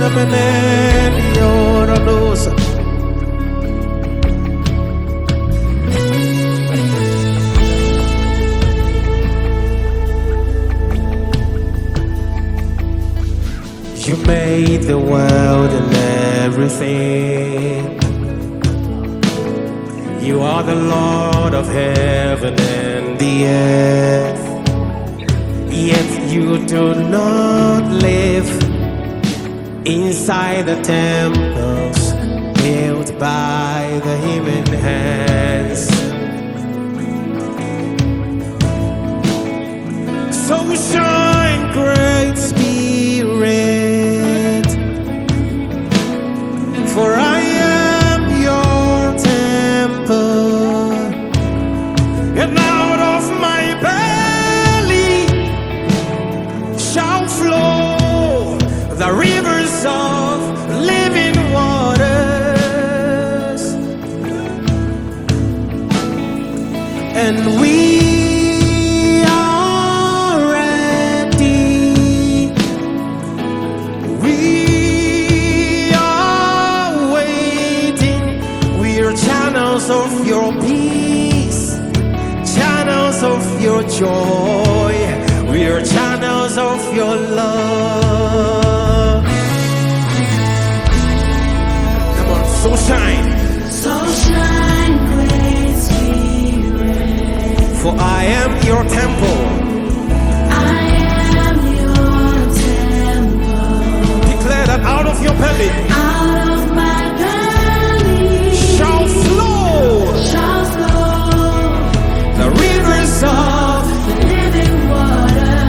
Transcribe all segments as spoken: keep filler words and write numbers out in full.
You made the world and everything. You are the Lord of heaven and the earth. Yet you do not live inside the temples built by the human hands. So shine, great Spirit, for I am your temple, and out of my belly shall flow the rivers of living waters. And we are ready, we are waiting. We are channels of your peace, channels of your joy, we are channels of your love. Come on, so shine, So shine, great Spirit, for I am your temple. I am your temple. Declare that out of your belly Out of my belly shall flow shall flow the rivers of. the living water.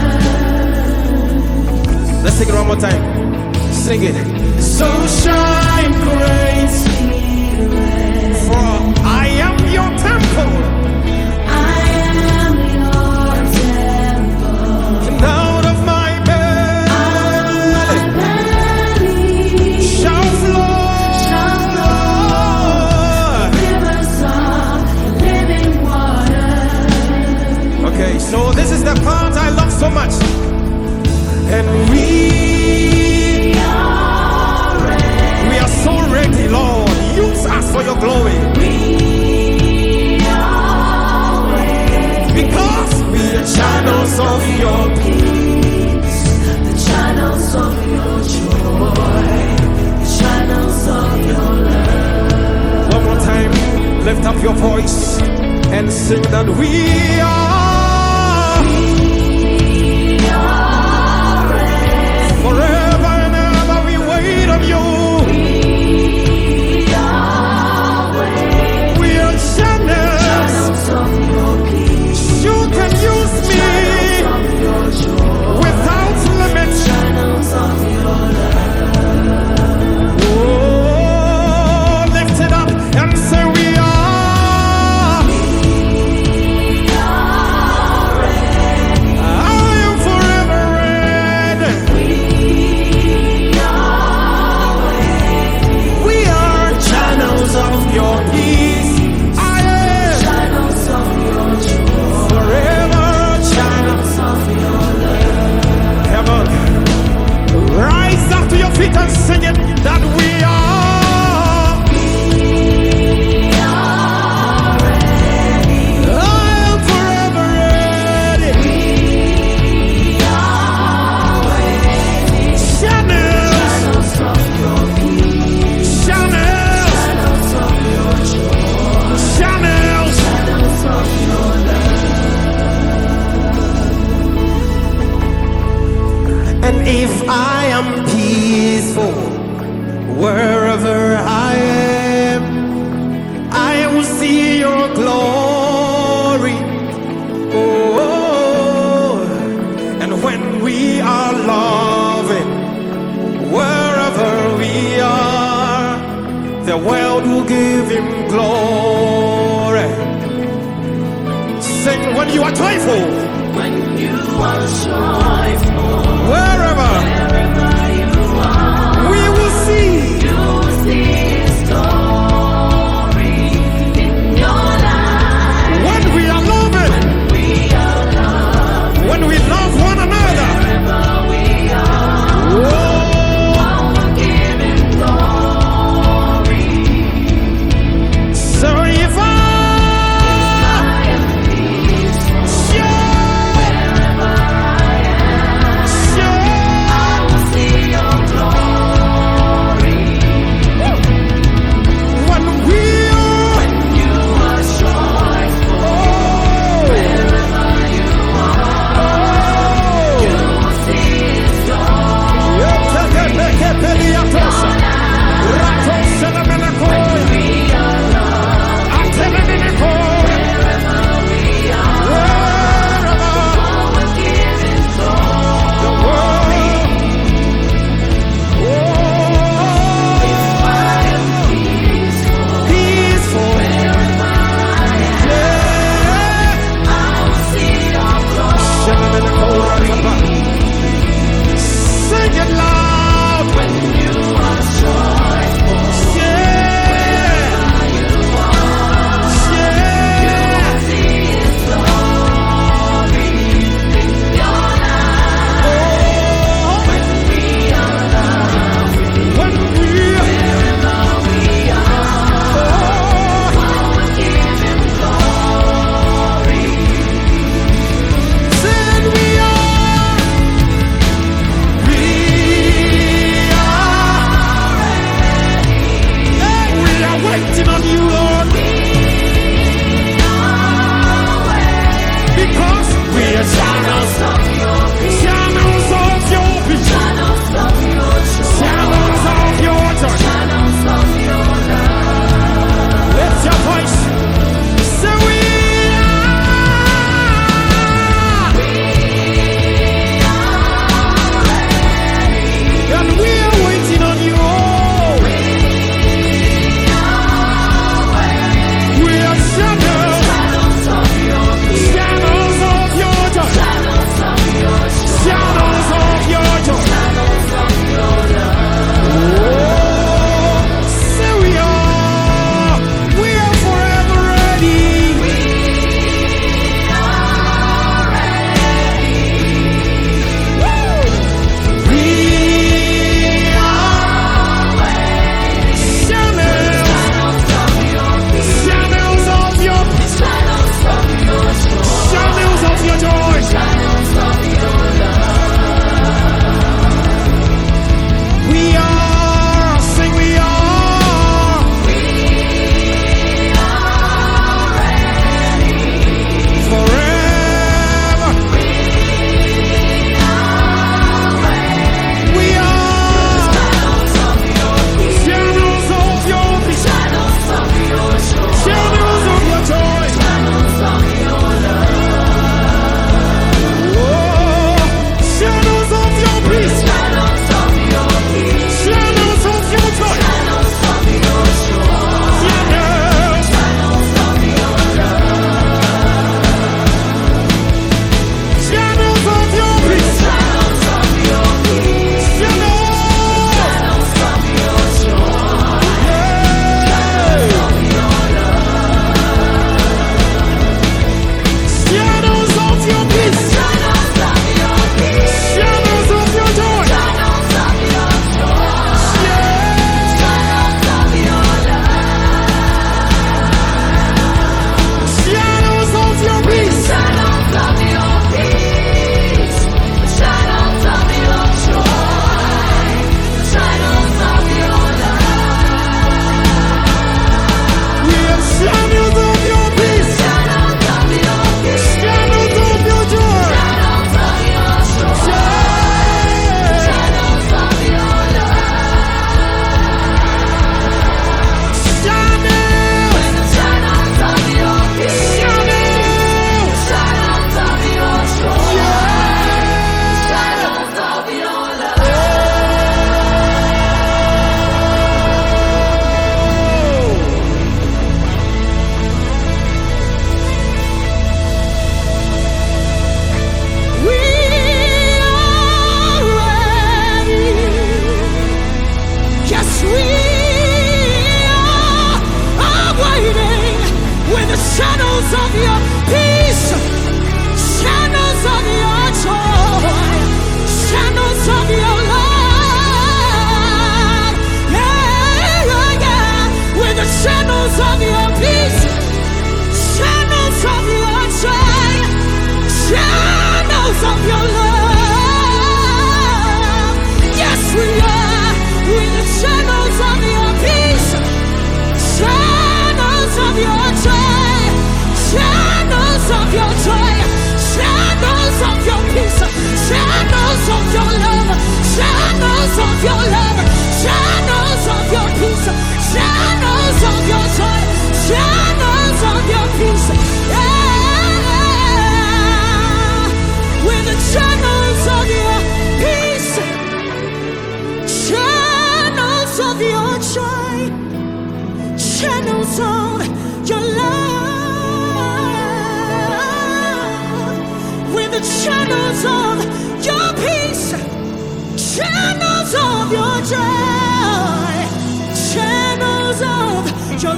Let's sing it one more time. Sing it. So shine, great Spirit, for I am your temple. I am your temple. And out of my belly My belly shall flow shall flow rivers of living water. Okay, so this is the part I love so much. And we are ready. we are so ready, Lord. Use us for your glory. We are ready. Because we are channels of your peace, The channels of your joy, the channels of your love. one more time, lift up your voice and sing that we are We are ready. forever and ever. We wait on you. We are ready. We are channels. Channels of your peace, You can use me channels of your joy, without limits. channels of your love. Oh, lift it up and say we are. We are ready. I am forever ready. We are ready. We are channels of your peace. I am Channels of your joy, forever channels. channels of your love. Come on, rise up to your feet and sing it that we are. We are ready. I am forever ready. We are ready. Channels, Channels of your peace, channels, channels of your joy, channels. channels of your love. And if I am peaceful wherever I am, I will see your glory. Oh, and when we are loving, wherever we are, the world will give him glory. Sing when you are joyful, When you are joyful, wherever wherever you are, we will see. you will see His glory in your life. When we are loving, We are loved when we love one another, wherever we are. oh, One will give channels of your love, channels of your peace, channels of your joy, channels of your peace. Yeah, we're the channels of your peace, channels of your joy, channels of your love. We're the channels of your peace, channels of your joy, channels of your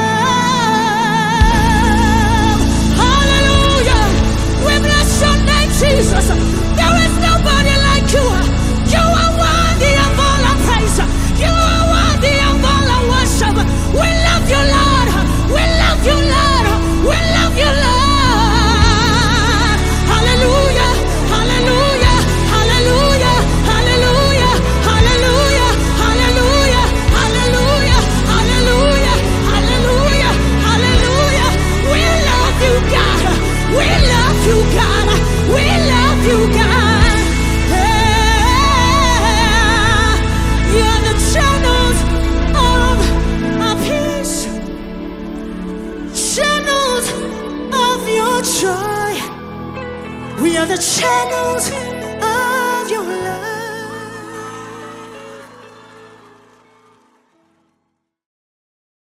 love. Hallelujah. We bless your name, Jesus. There is nobody like you. You are worthy of all our praise. You are worthy of all our worship. We love you, Lord. We love you, Lord. We love you, Lord. Hallelujah. Hallelujah. Hallelujah. Hallelujah. Hallelujah. Hallelujah. Hallelujah. Hallelujah. Hallelujah. Hallelujah. We love you, God. We love you, God. We love you, God. Yeah. You're the channels of our peace, channels of your joy. We are the channels